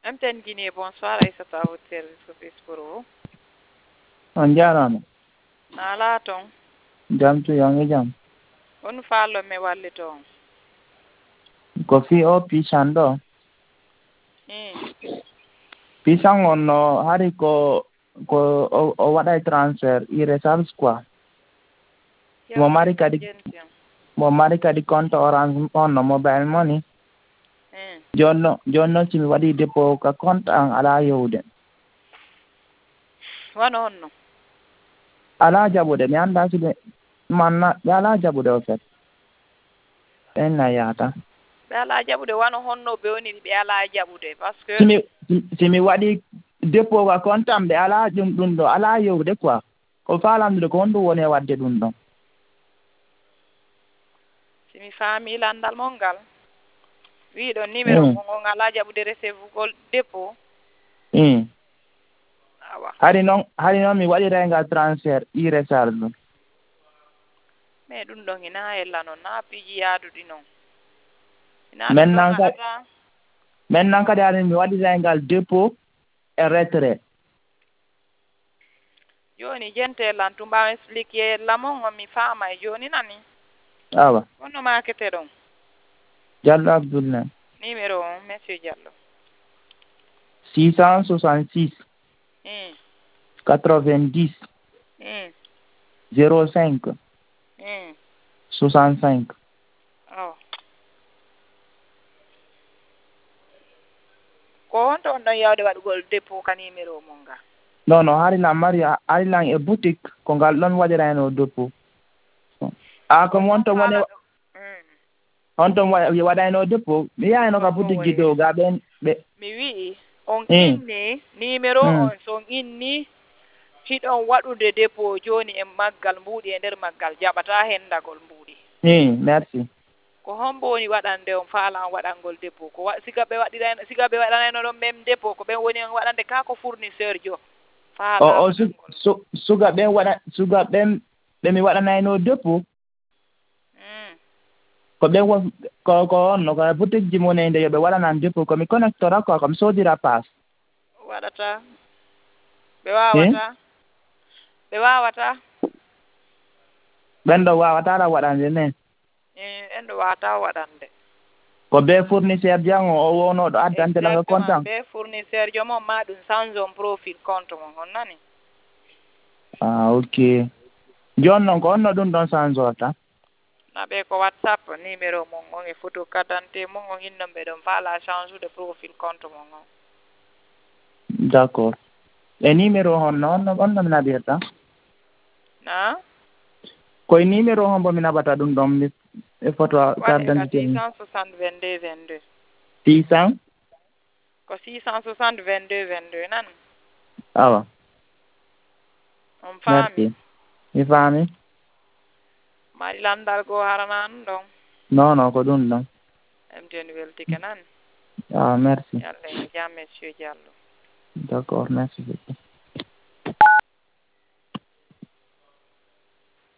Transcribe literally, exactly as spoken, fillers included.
M T N Guinée, bonsoir, Aïssata, à votre service, office pour vous. On jarama. Nala ton. Jam tu yangi jam. On fallo me walli ton. Ko fi o pisan ɗo. Hmm. Pisan on no hari ko ko o, o waɗay transfert irrecharge quoi. Mo mari kadi mo mari kadi compte orange on no mobile money. Hmm. Jonno jonno simi waɗi dépôt ka compte an ala yewde. Wano honno. Ala jaɓude mi anda siɓe manna ɓe ala jaɓude o fait. En na yata. Ɓe ala jaɓude wano honno ɓe woni ɓe ala jaɓude par ce que simi simi waɗi dépôt ka compte am ɓe ala ɗum ɗum ɗo ala yewde quoi ko falamdude ko honɗum woni e wadde ɗum ɗon. simi faami landal mon ngal wiiɗon numéro mm. mo ngon ala jaɓude recevugol dépôt. mm. awa hari noon hari noon mi waɗiraygal transfert irrecharge ɗum. mais ɗum ɗon ina hella noon na piiji yaaduɗi noon ina ɗum ɗon maintenant kadi haɗata maintenant kadi hari mi waɗiraygal dépôt e retrait. joni jentelan tumba expliqué lamon on mi faama e joni nani awa honno makete ɗon Diallo Abdoulaye numéro on monsieur Diallo six cent soixante-six hmm. quatre-vingt-dix hmm. zéro cinq hmm. soixante-cinq. oh. ko honto on ɗon yawde waɗugol dépôt ka numéro mon nga non non harilan mari harilan e boutique ko ngal ɗon waɗirayno dépôt a ko wonto woni on ton waɗayno dépôt mi yayno ka boutique ji dow ga ɓen ɓe mi wii on inni numéro on son inni hiɗon waɗude dépôt joni e maggal mbuuɗi e nder maggal jaɓata hendagol mbuuɗi i merci ko hombo woni waɗande on faalan waɗangol dépôt ko siga ɓe waɗirayno siga ɓe waɗanayno ɗon même dépôt ko ɓen woni on waɗande ka ko fournisseur jo o o su suga ɓen waɗa suga ɓen ɓe mi waɗanayno dépôt ko ɓen won ko ko onno ko boutique ji monede yoɓe waɗanan dépôt komi connectora quoi komi soodira passe waɗata ɓe wawata ɓe wawata ɓen ɗo wawata waɗande ne en ɗo wawata waɗande ko be fournisseur jan o wonoɗo addante laga comptant be fournisseur jo mon ma ɗum change on profil compte mon on nani ah ok joni noon ko onno ɗum ɗon change ota naɓe ko whatsapp numéro mon on e photo carte d'identité mon on hinnon ɓe ɗon faala change de profil compte mon on d' accord e numéro honno onno onno mi naɓirta na koye numéro hombo mi naɓata ɗum ɗon mi e photo carte d'identité six cent soixante vingt-deux vingt-deux six cent ko six cent soixante vingt-deux vingt-deux nan awa on faami mi faami mari landal goo haranan ɗon non non ko ɗum ɗon M T N weltike nan ah merci yalla ene jam monsieur Diallo d' accord merci beaucoup